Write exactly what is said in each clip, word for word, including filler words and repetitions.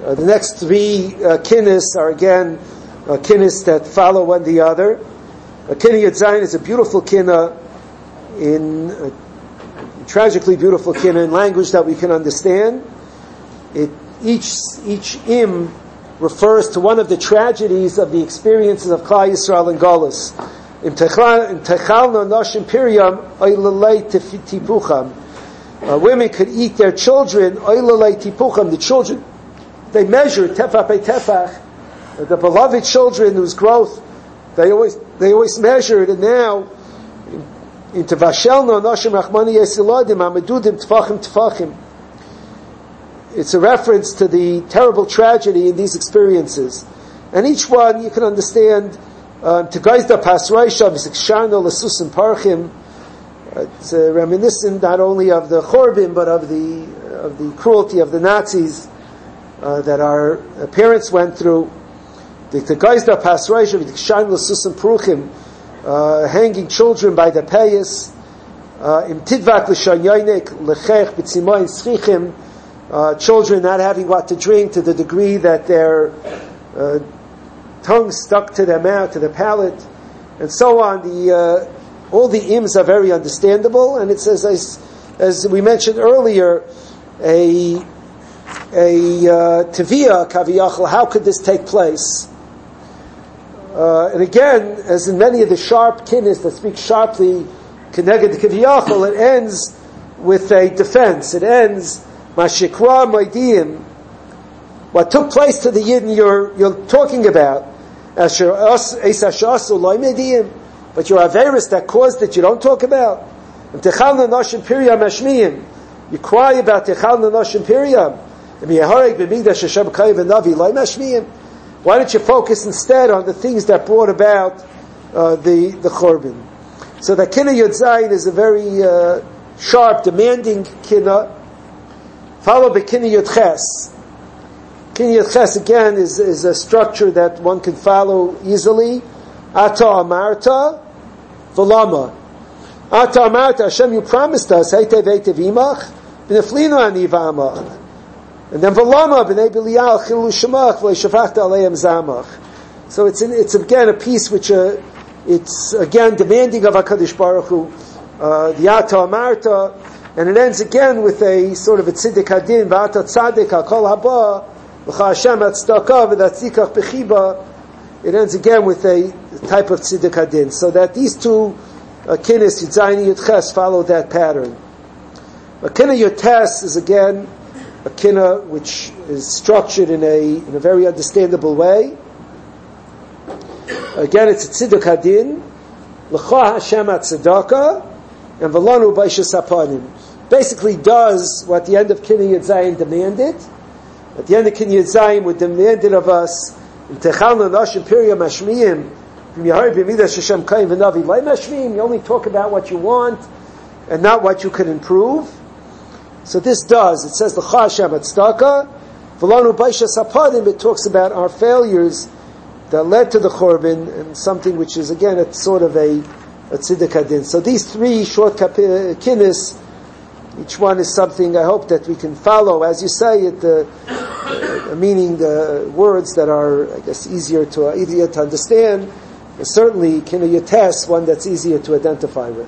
Uh, the next three uh, kinnis are again uh, kinnis that follow one the other. Uh, Kinna Yud Zayin is a beautiful kinna, in a tragically beautiful kinna in language that we can understand. It each each im refers to one of the tragedies of the experiences of Klal Yisrael and Golus. Im techalna noshim piryam oilalei tipucham. Women could eat their children oilalei tipucham. The children they measured tefach by tefach. The beloved children whose growth they always they always measured, and now into vashelna noshim rachmani yesiladim amadudim tefachim tefachim. It's a reference to the terrible tragedy in these experiences. And each one, you can understand, to Gaizda Pasraisha, V'Siksharno, L'Susim Parchim, it's uh, reminiscent not only of the Chorbim, but of the of the cruelty of the Nazis uh, that our parents went through. The Gaizda Pasraisha, V'Siksharno, L'Susim Parchim, hanging children by the payas, Im Tidvak L'Shanyonik, L'Chech, B'Tzimoyin Schichim, Uh, children not having what to drink to the degree that their uh, tongue stuck to their mouth, to their palate, and so on. The uh, all the ims are very understandable, and it says, as, as we mentioned earlier, a a uh, teviyah kaviyachal. How could this take place? Uh, and again, as in many of the sharp kinnis that speak sharply, keneged kaviyachal, it ends with a defense. It ends. Mashikra Moidim, what took place to the Yidden you're, you're talking about, but your Averis that caused it you don't talk about. You cry about Techalna Noshim Piryam. Why don't you focus instead on the things that brought about uh, the, the Chorban? So the Kinna Yud Zayin is a very uh, sharp, demanding Kinna, followed by Kinna Yud Ches. Kinna Yud Ches again is, is a structure that one can follow easily. Ata Amarta, V'lama. Ata Amarta, Hashem, you promised us, Heitev Heitev Imach, B'neflinu Ani V'amach. And then V'lama, B'nei B'lial, Chilu Shemach, V'leshafachta Aleim Zamach. So it's, in, it's again a piece which, uh, it's again demanding of HaKadosh Baruch Hu, uh, the Ata Amarta, and it ends again with a sort of a tziddik hadin, v'ata tzaddik hakol haba, v'cha Hashem hatzdaka v'datzikach b'chiba. It ends again with a type of tziddik hadin. So that these two uh, kinnis, Yud Zayin and Yud Ches, follow that pattern. A kinna Yud Tes is again a kinna which is structured in a in a very understandable way. Again, it's a tziddik hadin, l'cha Hashem hatzedaka, and v'lanu b'ishas hapanim. Basically does what the end of Kinna Yud Zayin demanded. At the end of Kinna Yud Zayin, we demanded of us, you only talk about what you want and not what you can improve. So this does. It says, L'cha Hashem hatzdaka, v'lanu b'ishas hapanim. It talks about our failures that led to the Chorban, and something which is, again, a sort of a, a tziddik hadin. So these three short kinnis, each one is something I hope that we can follow, as you say it, uh, uh, meaning the words that are, I guess, easier to uh, easier to understand. And certainly, Kinna Yud Tes, one that's easier to identify with.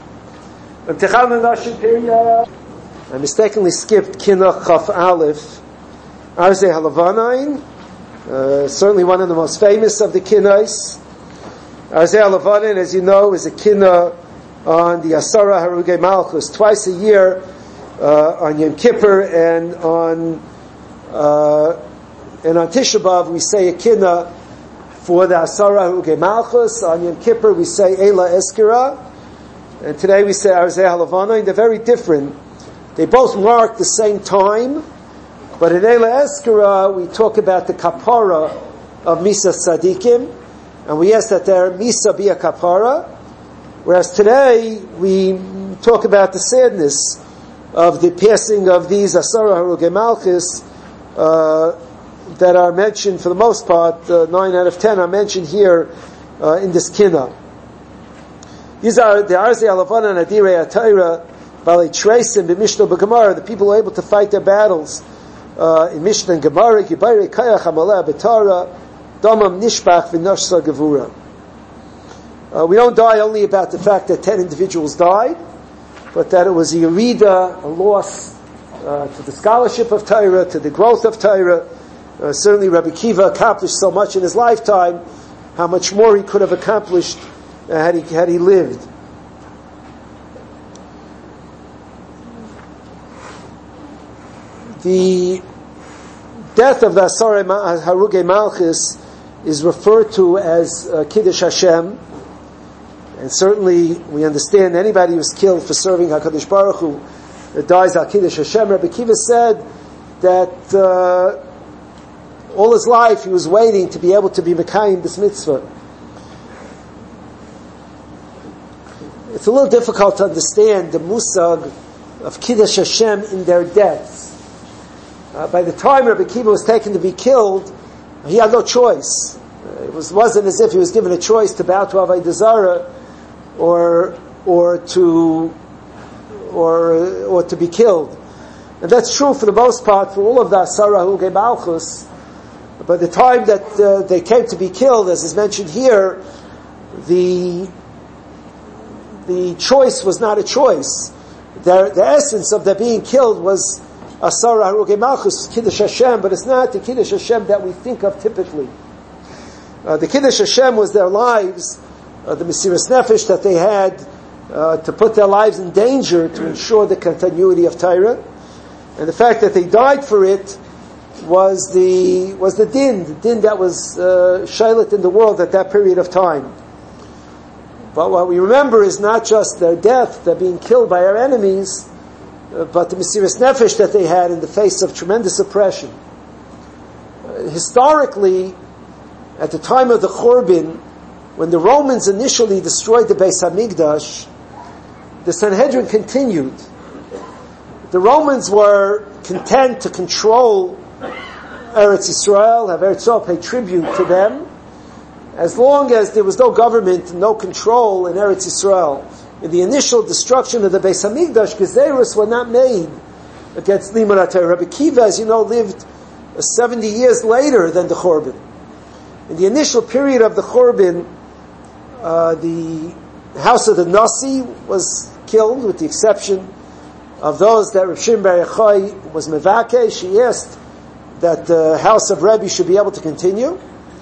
I mistakenly skipped Kinna Chaf Aleph, Arzei Halavanayin, uh, certainly one of the most famous of the Kinnais. Arzei Halavanayin, as you know, is a Kinna on the Asara Harugei Malchus, twice a year, uh, on Yom Kippur and on uh, and on Tisha B'Av we say a kinna for the Asara Harugei Malchus. On Yom Kippur we say Eila Eskira, and today we say Arzei Halavana. They're very different. They both mark the same time, but in Eila Eskira we talk about the kapara of Misa Tzadikim, and we ask that their Misa be a kapara. Whereas today, we talk about the sadness of the passing of these Asara Harugei Malchus, uh, that are mentioned, for the most part, uh, nine out of ten are mentioned here, uh, in this kinna. These are the Arzei Halavana and Adirei HaTorah, Balei Treisim, B'Mishnah B'Gemara, the people who are able to fight their battles, uh, in Mishnah and Gemara, Gibayre Kayach Hamaleh B'Tara, Damam Nishbach V'Nashsa Gevura. Uh, we don't die only about the fact that ten individuals died, but that it was a yerida, a loss uh, to the scholarship of Torah, to the growth of Torah. Uh, certainly Rabbi Kiva accomplished so much in his lifetime, how much more he could have accomplished uh, had he had he lived. The death of the Asarei Harugei Malchus is referred to as uh, Kiddush Hashem, and certainly we understand anybody who's killed for serving HaKadosh Baruch Hu uh, dies al Kiddush Hashem. Rabbi Kiva said that uh, all his life he was waiting to be able to be Mekayim this mitzvah. It's a little difficult to understand the musag of Kiddush Hashem in their deaths. Uh, by the time Rabbi Kiva was taken to be killed, he had no choice. Uh, it was, wasn't as if he was given a choice to bow to Avodah Zarah or or to or or to be killed. And that's true for the most part for all of the Asara Harugei Malchus. By the time that uh, they came to be killed, as is mentioned here, the the choice was not a choice. The, the essence of their being killed was Asara Harugei Malchus, Kiddush Hashem, but it's not the Kiddush Hashem that we think of typically. Uh, the Kiddush Hashem was their lives, uh, the Mesiras Nefesh that they had uh, to put their lives in danger to ensure the continuity of Torah, and the fact that they died for it was the was the din, the din that was uh, shaylet in the world at that period of time. But what we remember is not just their death, their being killed by our enemies, uh, but the Mesiras Nefesh that they had in the face of tremendous oppression. Uh, historically, at the time of the Churban, when the Romans initially destroyed the Beis Hamikdash, the Sanhedrin continued. The Romans were content to control Eretz Yisrael, have Eretz Yisrael pay tribute to them, as long as there was no government, no control in Eretz Yisrael. In the initial destruction of the Beis Hamikdash, Gezeros were not made against Limud HaTorah. Rabbi Kiva, as you know, lived seventy years later than the Churban. In the initial period of the Churban, uh, the house of the Nasi was killed, with the exception of those that Rav Shimon Bar Yochai was mevakeh. She asked that the house of Rebbe should be able to continue,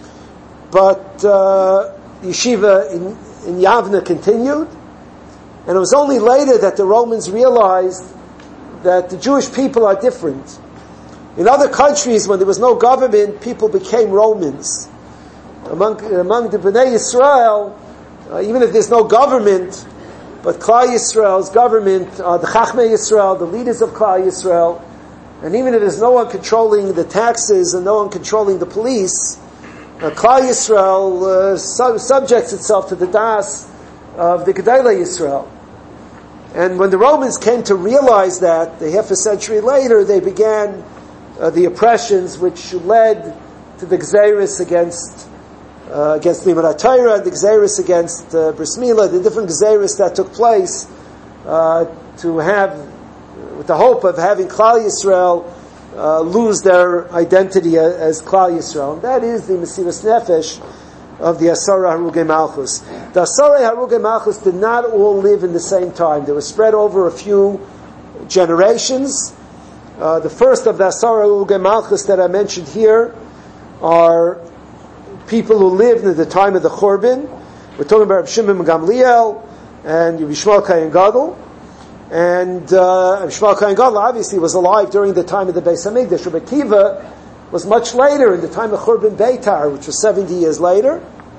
but uh, yeshiva in, in Yavna continued, and it was only later that the Romans realized that the Jewish people are different. In other countries, when there was no government, people became Romans. Among among the Bnei Yisrael, uh, even if there's no government, but Klal Yisrael's government, uh, the Chachmei Yisrael, the leaders of Klal Yisrael, and even if there's no one controlling the taxes and no one controlling the police, uh, Klal Yisrael uh, sub- subjects itself to the das of the Gedolei Yisrael. And when the Romans came to realize that, the half a century later, they began uh, the oppressions which led to the Gzeirus against uh, against Limud HaTorah, the Gzeirus against uh, Bris Milah, the different Gzeirus that took place uh, to have, with the hope of having Klal Yisrael uh, lose their identity as Klal Yisrael. And that is the Mesiras Nefesh of the Asara Harugei Malchus. The Asara Harugei Malchus did not all live in the same time. They were spread over a few generations. Uh, the first of the Asara Harugei Malchus that I mentioned here are people who lived at the time of the Churban. We're talking about Reb Shimon ben Gamliel and Rabbi Shmuel Kohen Gadol. And uh, Rabbi Shmuel Kohen Gadol obviously was alive during the time of the Beis Hamikdash. Rabbi Kiva was much later, in the time of Churban Beitar, which was seventy years later.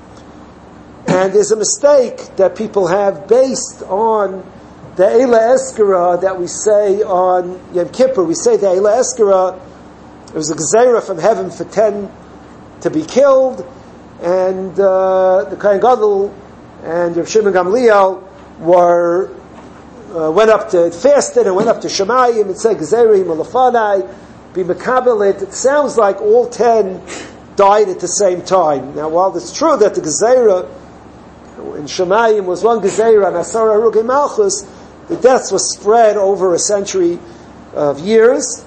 And there's a mistake that people have based on the Eila Eskara that we say on Yom Kippur. We say the Eila Eskara, it was a Gezerah from heaven for ten to be killed, and uh, the Kohen Gadol and Rav Shimon Gamliel were uh, went up to fasted and went up to Shemayim and said Gezerah Malafanai be Mekabelit. It sounds like all ten died at the same time. Now, while it's true that the Gezerah in Shemayim was one Gezerah and Asara Harugei Malchus, the deaths were spread over a century of years.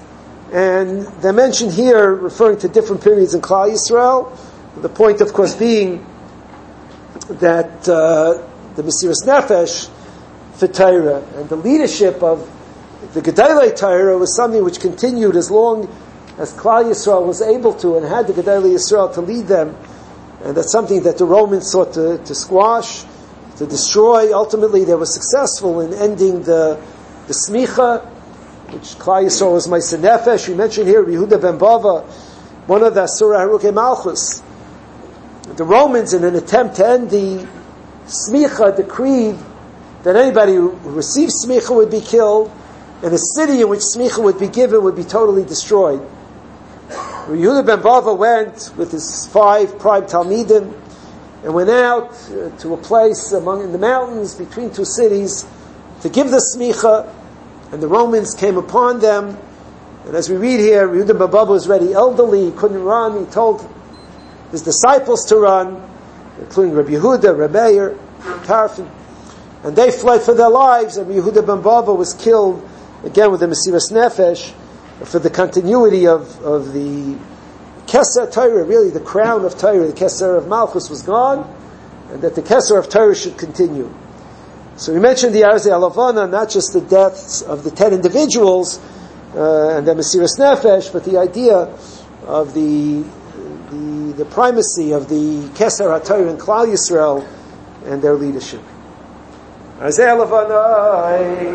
And they're mentioned here referring to different periods in Klal Yisrael. The point, of course, being that uh, the Mesiras Nefesh for Torah and the leadership of the Gedolei Torah was something which continued as long as Klal Yisrael was able to and had the Gedolei Yisrael to lead them. And that's something that the Romans sought to, to squash, to destroy. Ultimately, they were successful in ending the, the Smicha, which Klal Yisrael was Ma'aseh Nefesh. We mentioned here Yehuda ben Bava, one of the Asura Harukei Malchus. The Romans, in an attempt to end the Smicha, decreed that anybody who received Smicha would be killed, and a city in which Smicha would be given would be totally destroyed. Yehuda ben Bava went with his five prime Talmidim and went out uh, to a place among in the mountains between two cities to give the Smicha, and the Romans came upon them. And as we read here, Yehuda ben Bava was already elderly, he couldn't run. He told his disciples to run, including Rabbi Yehuda, Rabbi Meir, Tarfon, and they fled for their lives, and Yehuda ben Bava was killed again with the Mesiras Nefesh for the continuity of, of the Keser Torah, really the crown of Torah, the Keser of Malchus was gone, and that the Keser of Torah should continue. So we mentioned the Arzei Alavana, not just the deaths of the ten individuals uh, and the Mesiras Nefesh, but the idea of the the, the primacy of the Keser HaTorah in Klal Yisrael and their leadership. Arzei Alavana.